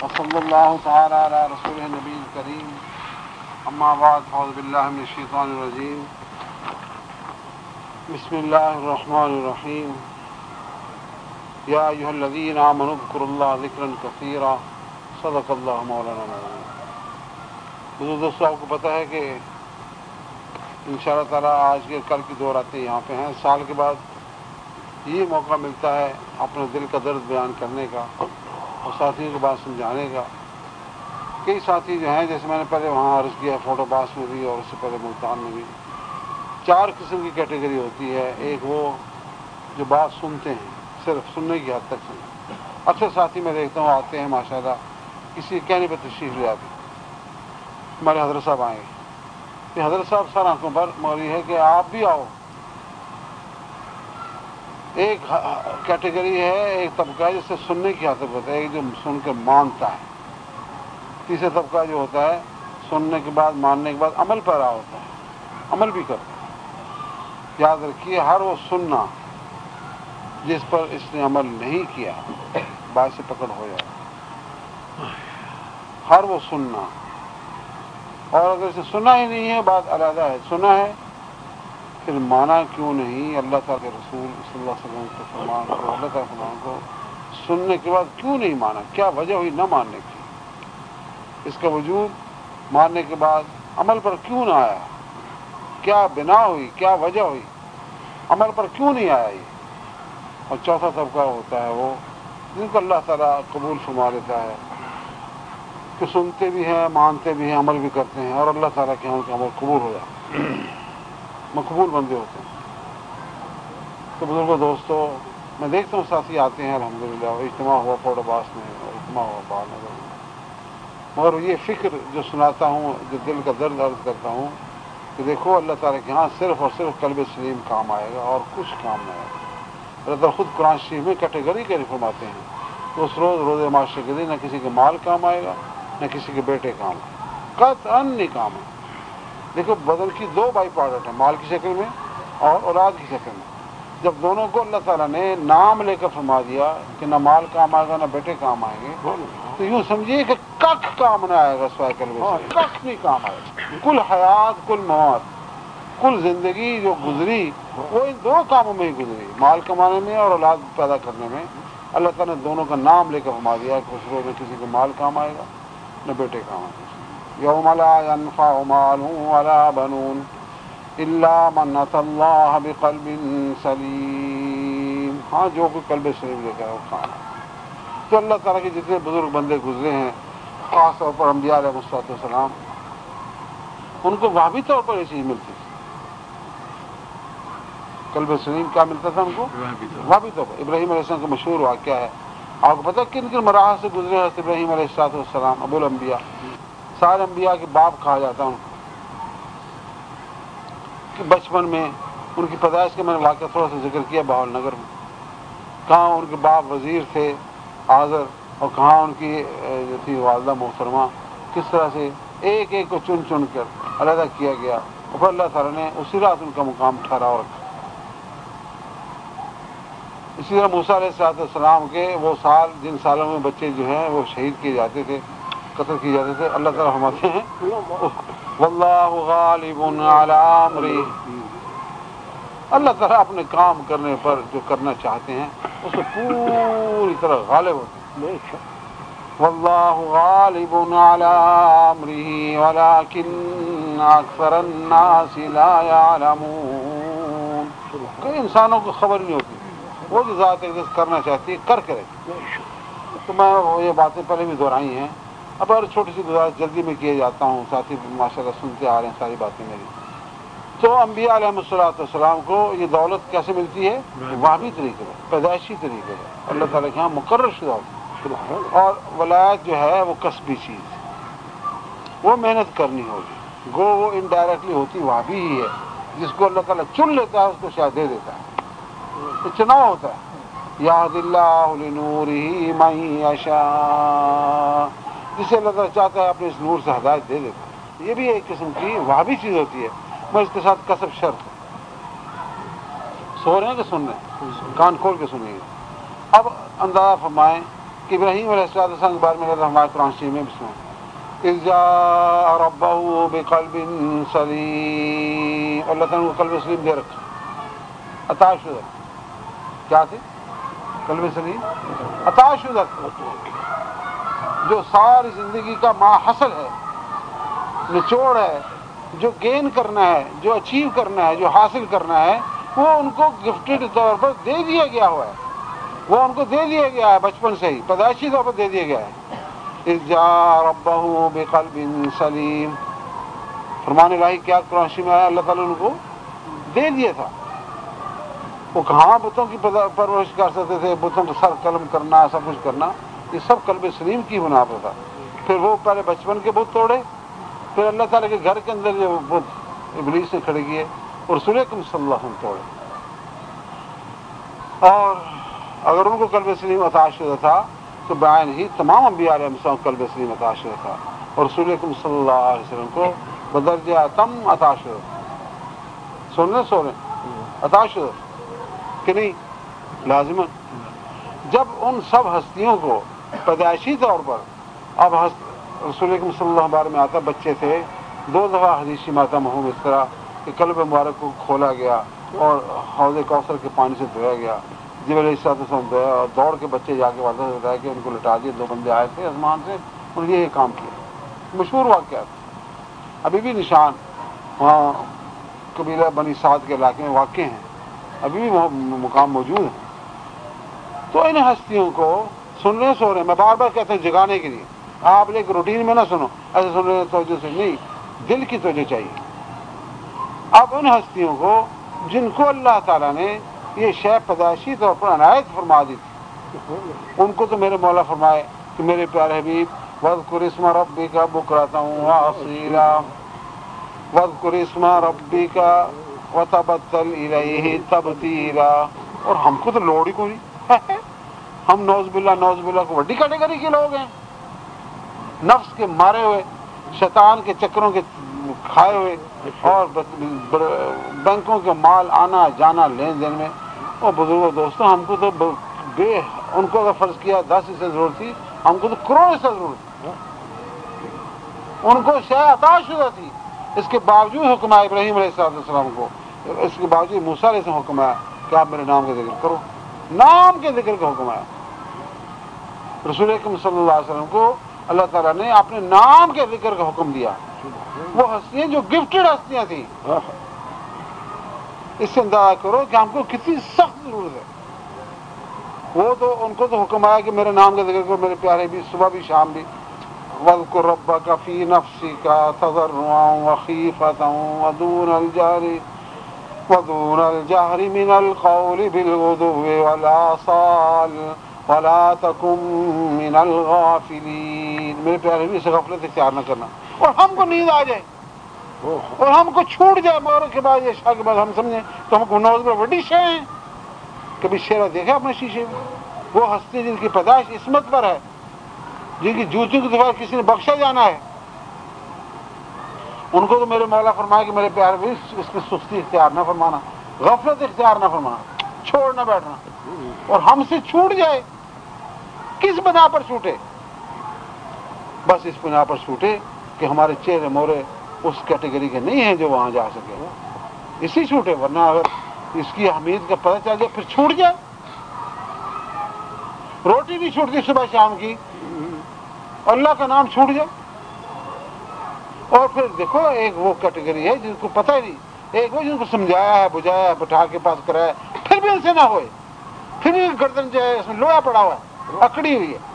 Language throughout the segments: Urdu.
وصلی اللہ تعالی علی رسول نبی کریم اما بعد اعوذ باللہ من الشیطان الرجیم بسم اللہ الرحمن الرحیم یا ایھا الذین آمنوا اذکروا اللہ ذکرا کثیرا صدق اللہ مولانا العظیم۔ بزرگ دوستوں، آپ کو پتہ ہے کہ انشاءاللہ تعالیٰ آج کے کل کی دو راتیں یہاں پہ ہیں۔ سال کے بعد یہ موقع ملتا ہے اپنے دل کا درد بیان کرنے کا اور ساتھیوں کی بات سمجھانے کا۔ کئی ساتھی جو ہیں، جیسے میں نے پہلے وہاں عرض کیا فوٹو پاس میں بھی اور اس سے پہلے ملتان میں بھی، چار قسم کی کیٹیگری ہوتی ہے۔ ایک وہ جو بات سنتے ہیں، صرف سننے کی حد تک سنتے ہیں۔ اکثر ساتھی میں دیکھتا ہوں آتے ہیں ماشاءاللہ، کسی کہنے پہ تشریف لے آتے، ہمارے حضرت صاحب آئیں گے، کہ حضرت صاحب سر آنکھوں پر، مگر یہ ہے کہ آپ بھی آؤ۔ ایک کیٹیگری ہے، ایک طبقہ ہے جس سے سننے کی حد تک ہوتا ہے، ایک جو سن کے مانتا ہے۔ تیسرا طبقہ جو ہوتا ہے سننے کے بعد، ماننے کے بعد عمل پر رہا ہوتا ہے، عمل بھی کرتا ہے۔ یاد رکھیے، ہر وہ سننا جس پر اس نے عمل نہیں کیا باعث پکڑ ہو جائے، ہر وہ سننا۔ اور اگر اسے سنا ہی نہیں ہے، بات علیحدہ ہے، سنا ہے پھر مانا کیوں نہیں؟ اللہ تعالیٰ کے رسول صلی اللہ علیہ وسلم کے فرمان کو، اللہ تعالیٰ کے فرمان کو سننے کے بعد کیوں نہیں مانا؟ کیا وجہ ہوئی نہ ماننے کی؟ اس کا وجود ماننے کے بعد عمل پر کیوں نہ آیا؟ کیا بنا ہوئی؟ کیا وجہ ہوئی؟ عمل پر کیوں نہیں آیا یہ؟ اور چوتھا طبقہ ہوتا ہے وہ جن کو اللہ تعالیٰ قبول فرما لیتا ہے، کہ سنتے بھی ہیں، مانتے بھی ہیں، عمل بھی کرتے ہیں، اور اللہ تعالیٰ کے ہاں ان کا عمل قبول ہو جاتا ہے، مقبول بندے ہوتے ہیں۔ تو بزرگوں، دوستوں، میں دیکھتا ہوں ساتھی آتے ہیں الحمدللہ، اجتماع ہوا فوٹو باس میں اور اجتماع ہوا بال نگر میں، مگر یہ فکر جو سناتا ہوں، جو دل کا درد عرض کرتا ہوں کہ دیکھو اللہ تعالیٰ کے ہاں صرف اور صرف قلب سلیم کام آئے گا اور کچھ کام نہیں آئے گا۔ اللہ تعالیٰ خود قرآن شریف میں کیٹیگری کے فرماتے ہیں، اس روز معاشرے کے دن نہ کسی کے مال کام آئے گا، نہ کسی کے بیٹے کام آئے گا، قطعاً نہیں کام ہے۔ دیکھو، بدن کی دو بائی پروڈکٹ ہیں، مال کی شکل میں اور اولاد کی شکل میں۔ جب دونوں کو اللہ تعالیٰ نے نام لے کر فرما دیا کہ نہ مال کام آئے گا نہ بیٹے کام آئیں گے، تو یوں سمجھیے کہ کخ کام نہ آئے گا سوائے قلب سے، کخ نہیں کام آئے گا۔ کل حیات، کل موت، کل زندگی جو گزری وہ ان دو کاموں میں ہی گزری، مال کمانے میں اور اولاد پیدا کرنے میں۔ اللہ تعالیٰ نے دونوں کا نام لے کر فرما دیا کہ اس روز میں کسی کو مال کام آئے گا نہ بیٹے کام آئے گا۔ یوم لا ينفع مال ولا بنون الا من اتى الله بقلب سلیم۔ ہاں، جو کوئی قلب سلیم لے کر وہ کام ہے۔ تو اللہ تعالیٰ کے جتنے بزرگ بندے گزرے ہیں، خاص طور پر انبیاء علیہ السلام، ان کو واقعی طور پر یہ چیز ملتی تھی۔ قلب سلیم کیا ملتا تھا ان کو؟ واقعی طور پر۔ ابراہیم علیہ السلام کا مشہور واقعہ ہے، آپ کو پتہ کن کن مراحل سے گزرے حضرت ابراہیم علیہ السلام، ابو الانبیاء، سارے انبیاء کے باپ کہا جاتا ہے ان کو۔ کہ بچپن میں ان کی پیدائش کا میں نے واقعہ تھوڑا سا ذکر کیا بہاول نگر میں، کہاں ان کے باپ وزیر تھے آذر، اور کہاں ان کی جو تھی والدہ محترمہ، کس طرح سے ایک ایک کو چن چن کر علیحدہ کیا گیا، اور پھر اللہ تعالیٰ نے اسی رات ان کا مقام ٹھہراؤ رکھا۔ اسی طرح موسیٰ علیہ السلام کے وہ سال، جن سالوں میں بچے جو ہیں وہ شہید کیے جاتے تھے، قتل کیے جاتے تھے، اللہ تعالیٰ فرماتے ہیں واللہ غالب علی امرہ، اللہ تعالیٰ اپنے کام کرنے پر جو کرنا چاہتے ہیں اس میں پوری طرح غالب ہوتے ہیں۔ واللہ غالب علی امرہ ولکن اکثر الناس لا یعلمون۔ کئی انسانوں کو خبر نہیں ہوتی، وہ جو ذات اقدس کرنا چاہتی ہے کر کے رہتی ہے۔ تو میں یہ باتیں پہلے بھی دہرائی ہیں، اب اور چھوٹی سی گزارش جلدی میں کیے جاتا ہوں، ساتھی ماشاءاللہ سنتے آ رہے ہیں ساری باتیں میری۔ تو انبیاء علیہ السلام کو یہ دولت کیسے ملتی ہے؟ واقعی طریقے سے، پیدائشی طریقے سے، اللہ تعالیٰ کے یہاں مقرر شدہ۔ اور ولایت جو ہے وہ کسبی چیز ہے، وہ محنت کرنی ہوگی، گو وہ انڈائریکٹلی ہوتی وہاں بھی ہی ہے، جس کو اللہ تعالیٰ چن لیتا ہے اس کو شاید دے دیتا ہے، تو چناؤ ہوتا ہے۔ یہد اللہ لنورہ من یشاء، جسے اللہ تعالیٰ چاہتا ہے اپنے اس نور سے ہدایت دے دیتا ہے۔ یہ بھی ایک قسم کی وہابی چیز ہوتی ہے، میں اس کے ساتھ کسب شرط ہے۔ سو رہے ہیں کہ سن رہے ہیں؟ کان کھول کے سنیے۔ اب اندازہ فرمائیں کہ ابراہیم علیہ السلام کے بارے میں ہمارے قرآن شریف میں بھی سنا اذ جاء ربہ بقلب سلیم، اللہ تعالیٰ کو قلب سلیم دے رکھا، عطا شدہ کیا تھی؟ قلب سلیم عطا شدہ، جو ساری زندگی کا ماحصل ہے، نچوڑ ہے، جو گین کرنا ہے، جو اچیو کرنا ہے، جو حاصل کرنا ہے، وہ ان کو گفٹڈ طور پر دے دیا گیا ہوا ہے، وہ ان کو دے دیا گیا ہے بچپن سے ہی، پیدائشی طور پر دے دیا گیا ہے۔ اذ جاء ربہ بقلب سلیم، فرمان الہی کیا قرآن شریف میں آیا، اللہ تعالیٰ نے ان کو دے دیا تھا۔ وہ کہاں بتوں کی پرورش کر سکتے تھے، بتوں کو سر قلم کرنا، سب کچھ کرنا، یہ سب قلب سلیم کی بنا پر تھا۔ پھر وہ پہلے بچپن کے بت توڑے، پھر اللہ تعالیٰ کے گھر کے اندر جو بت ابلیس نے کھڑے کیے، اور رسول اکرم صلی اللہ علیہ وسلم توڑے۔ اور اگر ان کو قلب سلیم عطا شدہ تھا تو بیان ہی تمام انبیاء علیہ السلام کو قلب سلیم عطا شدہ تھا، اور رسول اکرم صلی اللہ علیہ وسلم کو بدرجہ تم عطا شدہ، سن رہے عطا شدہ کہ نہیں لازماً۔ جب ان سب ہستیوں کو پیدائشی طور پر، اب رسول اکرم صلی اللہ علیہ وسلم بارے میں آتا، بچے تھے، 2 دفعہ حدیث ماتا مہم اس طرح کہ قلب مبارک کو کھولا گیا اور حوض کوثر کے پانی سے دھویا گیا، جب علیہ السلام دھویا، اور دوڑ کے بچے جا کے واپس بتایا کہ ان کو لٹا دیے، 2 بندے آئے تھے آسمان سے، انہوں نے یہ کام کیا، مشہور واقعات ابھی بھی نشان وہاں قبیلہ بنی سعد کے علاقے میں واقع ہیں، ابھی بھی مقام موجود ہے۔ تو ان ہستیوں کو سننے سو رہے، میں بار بار کہتا ہوں جگانے کے لیے، آپ ایک روٹین میں نہ سنو ایسے سن رہے توجہ سے نہیں، دل کی توجہ چاہیے۔ اب ان ہستیوں کو جن کو اللہ تعالیٰ نے یہ شے پیدائشی طور پر عنایت فرما دی تھی، ان کو تو میرے مولا فرمائے کہ میرے پیارے حبیب وَاذْكُرِ اسْمَ رَبِّكَ بُكْرَةً وَأَصِيلًا وَاذْكُرِ اسْمَ رَبِّكَ وَتَبَتَّلْ إِلَيْهِ تَبْتِيلًا۔ اور ہم کو تو لوڑ ہی کوئی نہیں، ہم نوز باللہ کو بڑی کیٹیگری کے لوگ ہیں، نفس کے مارے ہوئے، شیطان کے چکروں کے کھائے ہوئے، اور بینکوں کے مال آنا جانا لین دین میں۔ اور بزرگوں دوستوں، ہم کو تو ان کو اگر فرض کیا 10 حصے ضرورت تھی، ہم کو تو کروڑ حصہ ضرورت تھی، ان کو شے عطا شدہ تھی، اس کے باوجود حکم آیا ابراہیم علیہ السلام کو، اس کے باوجود موسیٰ علیہ السلام حکم آیا کہ آپ میرے نام کا ذکر کرو، نام کے ذکر کا حکم آیا۔ رسول اکرم صلی اللہ علیہ وسلم کو اللہ تعالیٰ نے اپنے نام کے ذکر کا حکم دیا، وہ ہستیاں جو گفٹڈ ہستیاں تھیں، اس سے اندازہ کرو کہ ہم کو کتنی سخت ضرورت ہے۔ وہ تو ان کو تو حکم آیا کہ میرے نام کا ذکر کرو، میرے پیارے بھی، صبح بھی شام بھی، وَاذْكُرْ رَبَّكَ فِي نَفْسِكَ تَضَرُّعًا وَخِيفَةً وَدُونَ الْجَهْرِ مِنَ الْقَوْلِ بِالْغُدُوِّ وَالْآصَالِ وَلَا تَكُن مِّنَ الْغَافِلِينَ۔ میرے پیارے بھی، اسے غفلت اختیار نہ کرنا، اور ہم کو نیند آ جائے اور ہم کو چھوٹ جائے مغرب کے بعد، عشاء کے بعد، ہم سمجھیں تو ہم کو نوز میں بڑی شے ہیں۔ کبھی شیرہ دیکھا اپنے شیشے میں؟ وہ ہستی جن کی پیدائش عصمت پر ہے، جن کی جوتیوں کی دفعہ کسی نے بخشا جانا ہے، ان کو تو میرے مولا فرمایا کہ میرے پیارے بھی اس میں سستی اختیار نہ فرمانا، غفلت اختیار نہ فرمانا، چھوڑ نہ بیٹھنا، اور ہم سے چھوٹ جائے، کس بنا پر چھوٹے؟ بس اس بنا پر چھوٹے کہ ہمارے چہرے مورے اس کیٹیگری کے نہیں ہیں جو وہاں جا سکے، اسی چھوٹے، ورنہ اگر اس کی اہمیت کا پتہ چل جائے پھر چھوٹ جائے۔ روٹی بھی چھوٹتی صبح شام کی، اللہ کا نام چھوٹ جائے۔ اور پھر دیکھو، ایک وہ کیٹیگری ہے جن کو پتہ ہی نہیں، ایک وہ جن کو سمجھایا ہے، بجھایا ہے، بٹھا کے پاس کرایا ہے، پھر بھی ان سے نہ ہوئے، پھر بھی گردن جو ہے اس میں لوہا پڑا ہوا ہے، اکڑی ہوئی ہے۔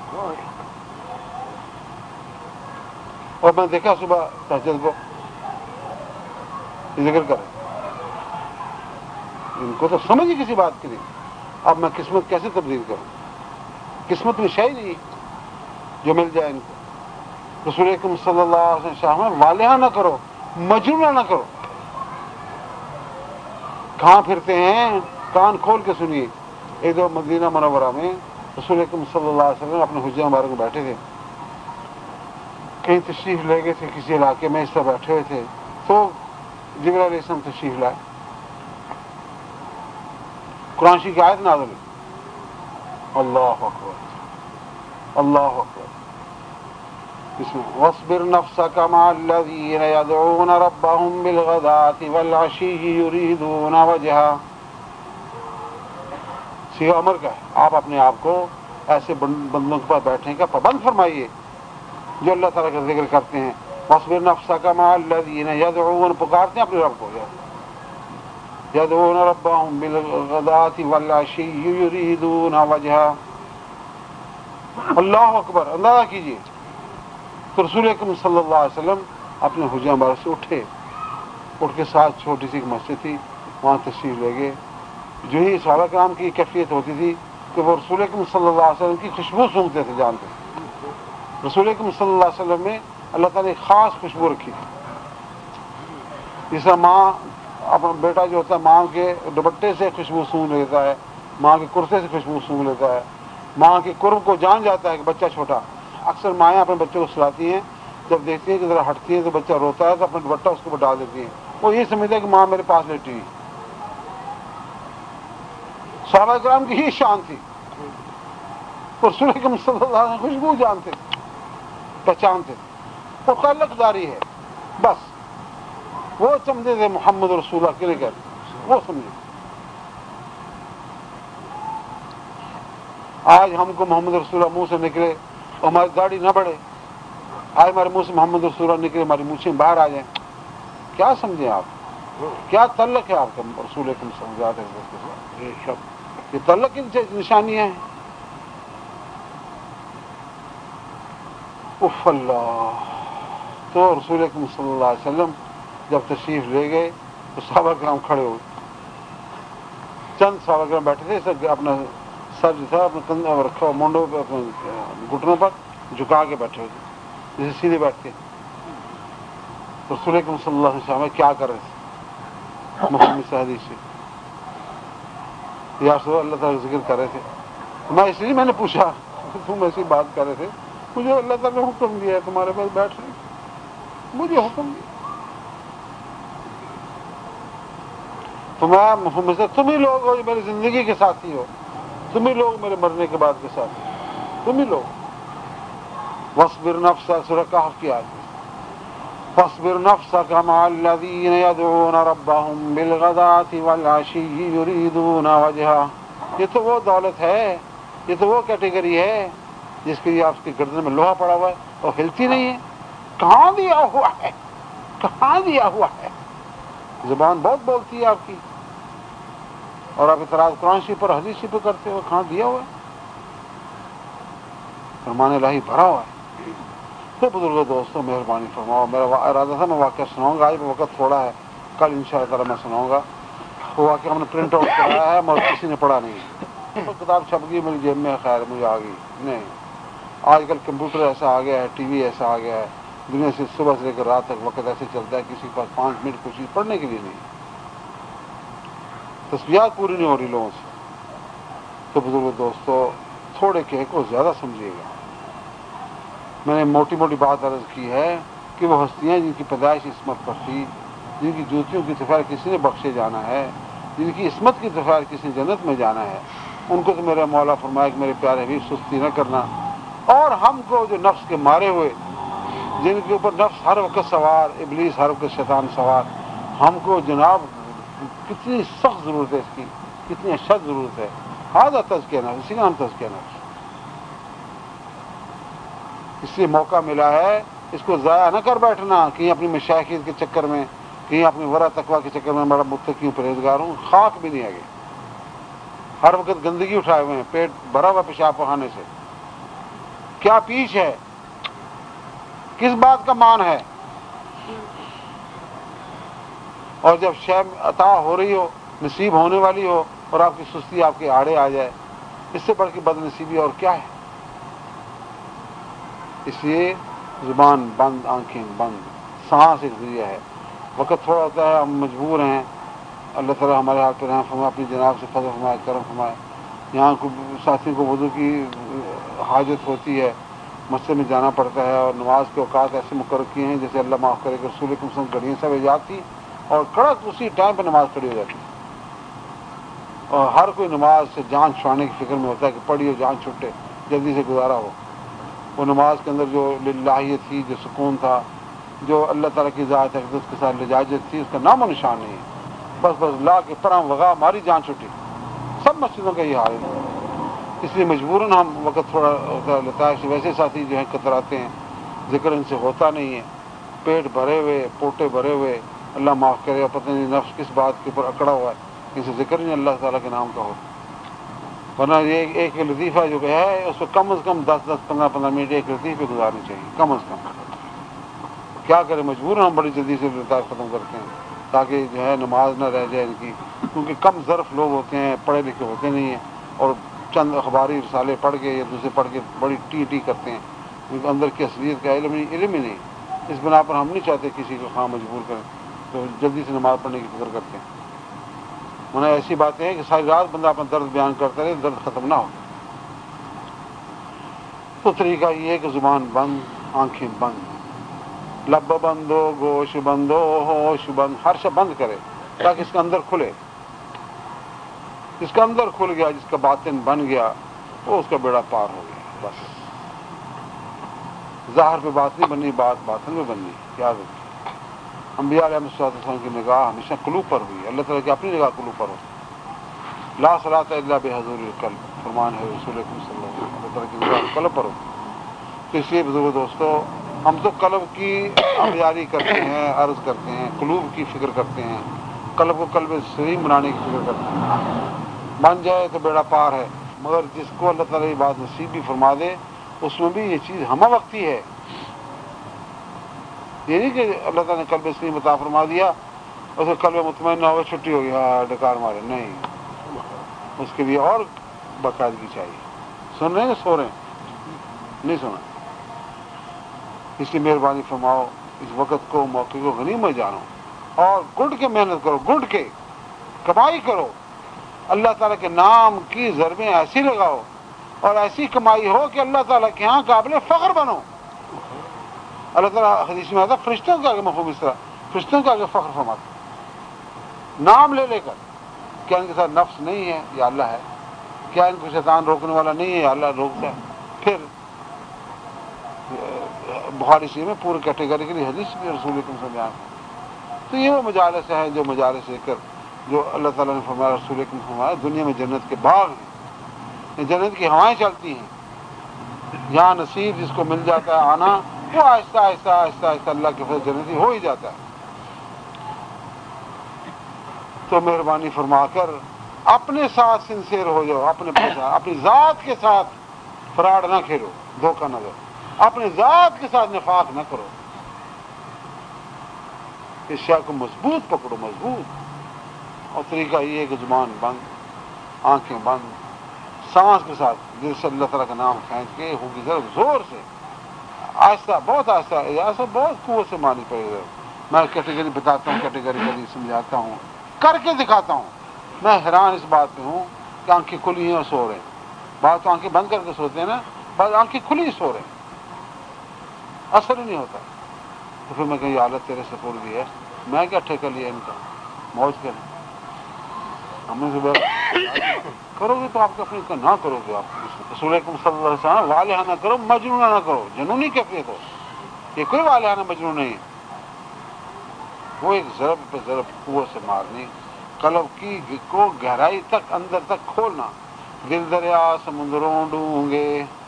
اور میں دیکھا صبح تہجد کو ذکر کرے، ان کو تو سمجھ ہی کسی بات کی نہیں۔ اب میں قسمت کیسے تبدیل کروں؟ قسمت میں شے ہی نہیں جو مل جائے ان کو۔ رسول اکرم صلی اللہ علیہ وسلم شاہ میں والہا نہ کرو، مجنونہ نہ کرو۔ کہاں پھرتے ہیں؟ کان کھول کے سنیے۔ ایک دو مدینہ منورہ میں رسول اکرم صلی اللہ علیہ وسلم اپنے حجہ مبارک میں بیٹھے تھے، کہیں تشریف لے گئے تھے کسی علاقے میں، اس طرح بیٹھے ہوئے تھے، تو جبرائیل علیہ السلام تشریف لائے، قرآن شریف کی آیت نازل ہوئی، اللہ اکبر، اللہ اکبر. اس میں وَاصْبِرْ نَفْسَكَ مَعَ الَّذِينَ يَدْعُونَ رَبَّهُمْ بِالْغَدَاةِ وَالْعَشِيِّ يُرِيدُونَ وَجْهَهُ. سیغہ امر کا ہے، آپ اپنے آپ کو ایسے بندوں کے پاس بیٹھنے کا پابند فرمائیے جو اللہ تعالیٰ کا ذکر کرتے ہیں. وَاصْبِرْ نَفْسَكَ مَعَ الَّذِينَ يَدْعُونَ، پکارتے ہیں اپنے رب کو، يَدْعُونَ رَبَّهُمْ بِالْغَدَاةِ وَالْعَشِيِّ يُرِيدُونَ وَجْهَهُ. اللہ اکبر. اندازہ کیجیے تو رسول اکرم صلی اللہ علیہ وسلم اپنے حجرہ مبارک سے اٹھ کے ساتھ چھوٹی سی ایک مسجد تھی، وہاں تشریف لے گئے. جو ہی صحابہ کرام کی کیفیت ہوتی تھی کہ وہ رسول اکرم صلی اللہ علیہ وسلم کی خوشبو سونگتے تھے. جانتے تھے رسول اکرم صلی اللہ علیہ وسلم میں اللہ تعالیٰ نے ایک خاص خوشبو رکھی تھی. جس طرح ماں اپنا بیٹا جو ہوتا ہے ماں کے دوپٹے سے خوشبو سونگ لیتا ہے، ماں کے کرتے سے خوشبو سونگ لیتا ہے، ماں کے قرب کو جان جاتا ہے کہ بچہ چھوٹا. اکثر مائیں اپنے بچوں کو سلاتی ہیں، جب دیکھتی ہیں کہ ذرا ہٹتی ہیں تو بچہ روتا ہے تو اپنا دوپٹہ اس کو ڈال دیتی ہیں. وہ یہ سمجھتا ہے کہ ماں میرے پاس لیٹی ہوئی. صحابہ کرام کی ہی شان تھی. رسول اکرم صلی اللہ علیہ وسلم خوشبو جانتے تھے، پہچانتے تھے. وہ تعلق داری ہے بس. وہ سمجھے تھے محمد رسول اللہ کے لیے کہتے، وہ سمجھے. آج ہم کو محمد رسول اللہ منہ سے نکلے اور ہماری داڑھی نہ بڑھے، آج ہمارے منہ سے محمد رسول اللہ نکلے ہماری مونچھیں باہر آ جائیں، کیا سمجھیں آپ؟ کیا تعلق ہے آپ کا رسول اکرم صلی اللہ علیہ وسلم؟ یہ تعلق کی نشانیاں ہیں. اف اللہ. تو رسول اکرم صلی اللہ علیہ وسلم جب تشریف لے گئے تو صحابہ کرام کھڑے ہوئے. چند صحابہ کرام بیٹھے تھے، سب اپنا سر جو تھا اپنے کندھوں پر رکھا، مونڈوں پہ اپنے گھٹنوں پر جھکا کے بیٹھے ہوئے تھے جیسے سیدھے بیٹھتے. رسول اکرم صلی اللہ علیہ وسلم کیا کر رہے تھے؟ محمد سے حدیث سے یا رسول اللہ تعالیٰ ذکر کر رہے تھے. میں اس لیے میں نے پوچھا کہ تم ایسی بات کر رہے تھے، مجھے اللہ تعالیٰ نے حکم دیا ہے تمہارے پاس بیٹھ رہے، مجھے حکم دیا. تو میں محمد سے، تم ہی لوگ ہو جو میری زندگی کے ساتھی ہو، تم ہی لوگ میرے مرنے کے بعد کے ساتھی، تم ہی لوگ. وَاصْبِرْ نَفْسَكَ، سورہ کہف کی آیت. فاصبر نفسك مع الذين يدعون ربهم بالغداة والعشي يريدون وجهه. یہ تو وہ دولت ہے، یہ تو وہ کیٹیگری ہے جس کے لیے آپ کی گردن میں لوہا پڑا ہوا ہے اور ہلتی نہیں ہے. کہاں دیا ہوا ہے، کہاں دیا ہوا ہے؟ زبان بہت بولتی ہے آپ کی، اور آپ اعتراض قرآن شریف پر حدیث شریف پر کرتے ہو. کہاں دیا ہوا ہے؟ فرمان الہی بھرا ہوا ہے. تو بزرگوں دوستوں مہربانی فرماؤ. میرا ارادہ تھا میں واقعہ سناؤں گا، آج وقت تھوڑا ہے، کل ان شاء اللہ تعالیٰ میں سناؤں گا. وہ واقعہ ہم نے پرنٹ آؤٹ کرایا ہے مگر کسی نے پڑھا نہیں. تو کتاب چھپ گئی میری جیب میں، خیر مجھے آ گئی نہیں. آج کل کمپیوٹر ایسا آ گیا ہے، ٹی وی ایسا آ گیا ہے، دنیا سے صبح سے لے کر رات تک وقت ایسے چلتا ہے کسی کے پاس 5 منٹ کوئی چیز پڑھنے کے لیے نہیں. تصویرات پوری نہیں ہو رہی لوگوں سے. تو بزرگوں دوستوں تھوڑے کہے کو زیادہ سمجھیے گا. میں نے موٹی موٹی بات عرض کی ہے کہ وہ ہستیاں جن کی پیدائش عصمت پر تھی، جن کی جوتیوں کی سفار کسی نے بخشے جانا ہے، جن کی عصمت کی سفار کسی نے جنت میں جانا ہے، ان کو تو میرا مولا فرمایا کہ میرے پیارے حبیب سستی نہ کرنا. اور ہم کو جو نفس کے مارے ہوئے، جن کے اوپر نفس ہر وقت سوار، ابلیس ہر وقت شیطان سوار، ہم کو جناب کتنی سخت ضرورت ہے اس کی، کتنی اشد ضرورت ہے. ہاں تزکیہ نفس، اسی کا نام تزکیہ نفس. اس لیے موقع ملا ہے، اس کو ضائع نہ کر بیٹھنا کہیں اپنی مشائخیت کے چکر میں، کہیں اپنی ورع تقویٰ کے چکر میں بڑا متقی ہوں پرہیزگار ہوں. خاک بھی نہیں آگے، ہر وقت گندگی اٹھائے ہوئے ہیں، پیٹ بھرا ہوا پیشاب پخانے سے. کیا پیچ ہے، کس بات کا مان ہے؟ اور جب شے عطا ہو رہی ہو، نصیب ہونے والی ہو، اور آپ کی سستی آپ کے آڑے آ جائے، اس سے بڑھ کے بد نصیبی اور کیا ہے؟ اس لیے زبان بند، آنکھیں بند. سانس ایک ذریعہ ہے. وقت تھوڑا ہوتا ہے، ہم مجبور ہیں. اللہ تعالیٰ ہمارے ہاتھ پہ رحم فرمائے، اپنی جناب سے فضل فرمائے، کرم فرمائے. یہاں کو ساتھی کو وضو کی حاجت ہوتی ہے، مسجد میں جانا پڑتا ہے، اور نماز کے اوقات ایسے مقرر کیے ہیں جیسے اللہ معاف کرے کہ رسول اکرم صلی اللہ علیہ وسلم گھڑیاں سب ایجاد تھی اور کڑک اسی ٹائم پہ نماز پڑھی ہو جاتی. اور ہر کوئی نماز سے جان چھڑانے کی فکر میں ہوتا ہے کہ پڑھی ہو جان چھٹے، جلدی سے گزارا ہو. وہ نماز کے اندر جو للہیت تھی، جو سکون تھا، جو اللہ تعالیٰ کی ذات اقدس کے ساتھ لجاجت تھی، اس کا نام و نشان نہیں ہے۔ بس لا کے پرام وغا ہماری جان چھٹی، سب مسجدوں کا یہ حال ہے۔ اس لیے مجبوراً ہم وقت تھوڑا ہوتا لیتا ہے، ویسے ساتھی جو ہیں کتراتے ہیں، ذکر ان سے ہوتا نہیں ہے، پیٹ بھرے ہوئے، پوٹے بھرے ہوئے، اللہ معاف کرے، پتہ نہیں نفس کس بات کے اوپر اکڑا ہوا ہے، ان سے ذکر نہیں اللہ تعالیٰ کے نام کا ہو۔ ورنہ یہ ایک لطیفہ جو ہے اس کو کم از کم 10-15 منٹ ایک لطیفے گزارنی چاہیے، کم از کم۔ کیا کریں، مجبور ہم بڑی جلدی سے لطائف ختم کرتے ہیں تاکہ جو ہے نماز نہ رہ جائے ان کی، کیونکہ کم ظرف لوگ ہوتے ہیں، پڑھے لکھے ہوتے نہیں ہیں، اور چند اخباری رسالے پڑھ کے یا دوسرے پڑھ کے بڑی ٹی کرتے ہیں، ان کے اندر کی اصلیت کا علم ہی نہیں۔ اس بنا پر ہم نہیں چاہتے کسی کو خواہ مجبور کریں، تو جلدی سے نماز پڑھنے کی فکر کرتے ہیں۔ انہیں ایسی باتیں ہیں کہ ساری رات بندہ اپنا درد بیان کرتا رہے، درد ختم نہ ہو۔ تو طریقہ یہ ہے کہ زبان بند، آنکھیں بند، لب بندو، گوش بندو، ہوش بند، ہر شے بند کرے تاکہ اس کا اندر کھلے۔ جس کا اندر کھل گیا، جس کا باطن بن گیا، وہ اس کا بیڑا پار ہو گیا۔ بس ظاہر پہ بات نہیں بننی، بات باطن میں بننی، یاد رکھیے۔ انبیاء علیہ السلام کی نگاہ ہمیشہ قلوب پر ہوئی، اللہ تعالیٰ کی اپنی نگاہ قلوب پر ہوتی۔ لا صلاۃ الا بحضور القلب، فرمان ہے رسول اکرم صلی اللہ علیہ وسلم، اللہ تعالیٰ کی نگاہ قلب پر ہوتی۔ تو اس لیے بزرگ دوستو، ہم تو قلب کی عمیاری کرتے ہیں، عرض کرتے ہیں، قلوب کی فکر کرتے ہیں، قلب کو قلب سلیم بنانے کی فکر کرتے ہیں، بن جائے تو بیڑا پار ہے۔ مگر جس کو اللہ تعالیٰ یہ بات نصیب بھی فرما دے، اس میں بھی یہ چیز ہمہ وقتی ہے۔ یہ نہیں کہ اللہ تعالیٰ نے قلب سلیم عطا فرما دیا، اس کو قلب مطمئن نہ ہوگا، چھٹی ہوگی، ہاں ڈکار مارے، نہیں، اس کے لیے اور باقاعدگی چاہیے۔ سن رہے ہیں کہ سو رہے ہیں؟ نہیں سنا؟ اس لیے مہربانی فرماؤ، اس وقت کو، موقع کو غنیمت جانو، اور گڈ کے محنت کرو، گڈ کے کمائی کرو، اللہ تعالیٰ کے نام کی ضربیں ایسی لگاؤ اور ایسی کمائی ہو کہ اللہ تعالیٰ کے ہاں قابل فخر بنو۔ اللہ تعالیٰ حدیث میں آتا ہے، فرشتوں کے آگے مفہوم اس طرح، فرشتوں کے آگے فخر فرماتے، نام لے لے کر، کیا ان کے ساتھ نفس نہیں ہے یا اللہ ہے؟ کیا ان کو شیطان روکنے والا نہیں ہے یا اللہ روکتا ہے؟ پھر بخاری شریف میں پورے کیٹیگریکلی حدیث بھی رسول اکرم صلی اللہ علیہ وسلم۔ تو یہ وہ مجالس ہیں جو مجالس لے کر، جو اللہ تعالیٰ نے فرمایا، رسول اکرم نے فرمایا، دنیا میں جنت کے باغ ہیں، جنت کی ہوائیں چلتی ہیں، یہاں نصیب جس کو مل جاتا ہے آنا، وہ آہستہ آہستہ آہستہ آہستہ اللہ کے فضل جنتی ہو ہی جاتا ہے۔ تو مہربانی فرما کر اپنے ساتھ سنسیئر ہو جاؤ، اپنی ذات کے ساتھ فراڈ نہ کھیلو، دھوکہ نہ دو، اپنے ذات کے ساتھ نفاق نہ کرو، اس شے کو مضبوط پکڑو، مضبوط۔ اور طریقہ یہ ہے کہ زبان بند، آنکھیں بند، سانس کے ساتھ دل سے اللہ تعالیٰ کا نام کھینچ کے ہوگی ضرب زور سے، آہستہ، بہت آہستہ، ایسا بہت قوت سے مانی پڑے گا۔ میں کیٹیگری بتاتا ہوں، کیٹیگریکلی سمجھاتا ہوں، کر کے دکھاتا ہوں۔ میں حیران اس بات پہ ہوں کہ آنکھیں کھلی ہیں اور سو رہے ہیں۔ بعض تو آنکھیں بند کر کے سوتے ہیں نا، بعض آنکھیں کھلی ہی سو رہے ہیں، اثر ہی نہیں ہوتا۔ تو پھر میں کہیں یہ حالت تیرے سپرد دی ہے، میں کیا ٹھیکہ لیا ان کا، موج کریں۔ ہم نے کرو گے تو آپ کو اپنی نہ کرو گے، آپ رسول اکرم صلی اللہ علیہ وسلم والہانہ نہ کرو، مجنونہ نہ کرو، جنونی کیفیت ہو، یہ کوئی والہانہ مجنون نہیں ہے، وہ ایک ضرب پہ ضرب قوت سے مارنی، قلب کی کو گہرائی تک، اندر تک کھولنا۔ دل دریا سمندروں ڈونگے،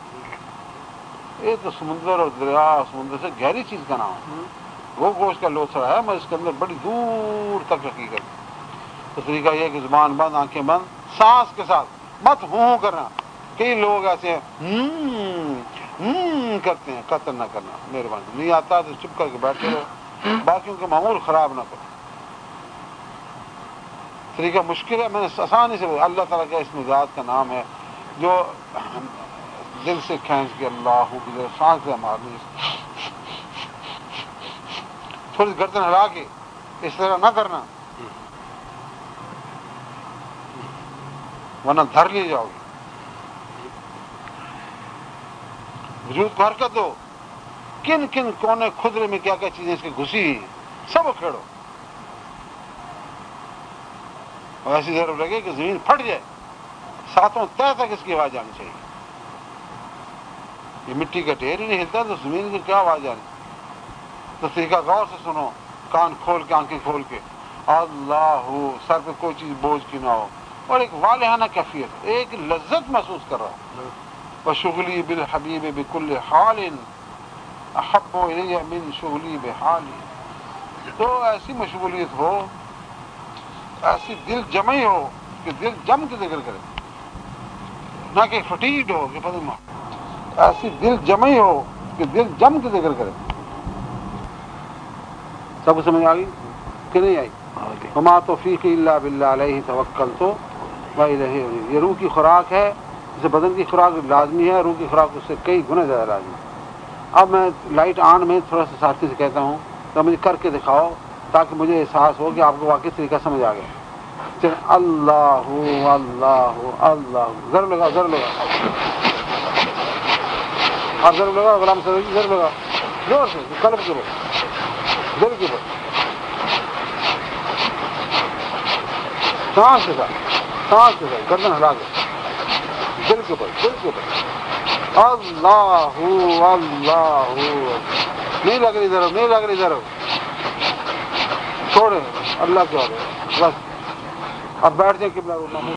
یہ تو سمندر اور دریا، سمندر سے گہری چیز کا نام ہے، وہ گوشت کا لوثڑا ہے، میں اس کے اندر بڑی دور تک حقیقت۔ تو طریقہ یہ ہے کہ زبان بند، آنکھیں بند، سانس کے ساتھ، مت ہوں کرنا۔ کئی لوگ ایسے کرتے ہیں، قتل نہ کرنا، مہربانی، نہیں آتا تو چپ کر کے بیٹھے رہو، باقیوں کے معمول خراب نہ کرو۔ طریقہ مشکل ہے، میں نے آسانی سے، اللہ تعالیٰ کا اسم ذات کا نام ہے جو دل سے کھینچ کے اللہ کی طرف سانس سے مارنی، تھوڑی گردن ہلا کے، اس طرح نہ کرنا ورنہ دھر لی جاؤ گے۔ وجود کو حرکت دو، کن کن کونے خدرے میں کیا کیا چیزیں اس کی گھسی ہیں، سب کھیڑو، اور ایسی ضرور لگے کہ زمین پھٹ جائے، ساتوں تہ تک اس کی آواز جانی چاہیے۔ یہ مٹی کا ڈھیر ہی نہیں ہلتا تو زمین کی کیا آواز آ رہی؟ تو طریقہ غور سے سنو، کان کھول کے، آنکھیں کھول کے، اللہ، سر پہ کوئی چیز بوجھ کی نہ ہو، اور ایک والہانہ کیفیت، ایک لذت محسوس کر رہا ہو. وشغلی بالحبیب بکل حال احب الی من شغلی بحالی. تو ایسی مشغولیت ہو، ایسی دل جمعی ہو کہ دل جم کے ذکر کرے، نہ کہ فٹیڈ ہو کہ پتہ نہیں، ایسی دل جمعی ہو کہ دل جم کے ذکر کرے. سب کو سمجھ آ گئی کہ نہیں آئی؟ وما توفیقی الا باللہ علیہ توکلت والیہ انیب. یہ روح کی خوراک ہے، جیسے بدن کی خوراک لازمی ہے، روح کی خوراک اس سے کئی گنا زیادہ لازمی ہے. اب میں لائٹ آن میں تھوڑا سا ساتھی سے کہتا ہوں تو مجھے کر کے دکھاؤ تاکہ مجھے احساس ہو کہ آپ کو واقعی طریقہ سمجھ آ گیا. چل اللہ اللہ اللہ، ضرور لگا، ضرور لگا، آپ ضرور لگا، غلام صدر جی ضرور لگا، زور سے قلب کے اوپر، دل کے اوپر، سانس کے ساتھ، سانس کے ساتھ، گردن ہلا کے، دل کے اوپر، دل کے اوپر، اللہ اللہ. نہیں لگ رہی ضرور، نہیں لگ رہی ضرور، چھوڑے اللہ کے والے بس. اب بیٹھ جائیں قبلہ